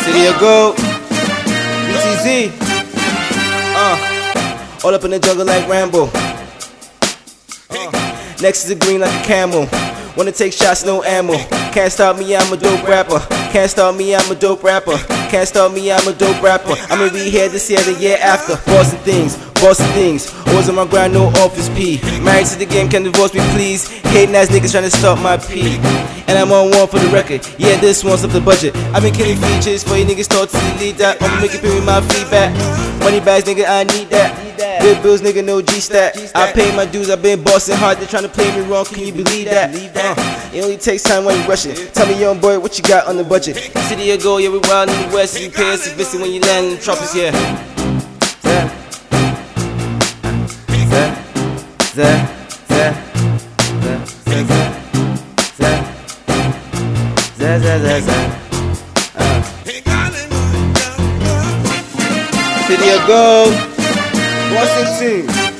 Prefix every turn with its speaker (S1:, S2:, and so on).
S1: City of Gold, BTZ, all up in the jungle like Rambo. Next is the green like a camel. Wanna take shots, no ammo. Can't stop me, I'm a dope rapper. Can't stop me, I'm a dope rapper. Can't stop me, I'm a dope rapper. I'ma be here this year, the year after. Bossing things, always on my grind, no office P. Married to the game, can divorce me please? Hating ass niggas trying to stop my P. And I'm on one for the record. Yeah, this one's up the budget. I've been killing features for you niggas thought to delete that. I'ma make it pay with my feedback. Money bags, nigga, I need that. Good bills, nigga, no G-Stat. I pay my dues, I've been bossing hard. They're trying to play me wrong, can you believe that? It only takes time when you rush it. Tell me, young boy, what you got on the budget? City of Gold, yeah, we wild in the west. You pay us a visit when you land in the tropics, yeah. City of Gold, Washington.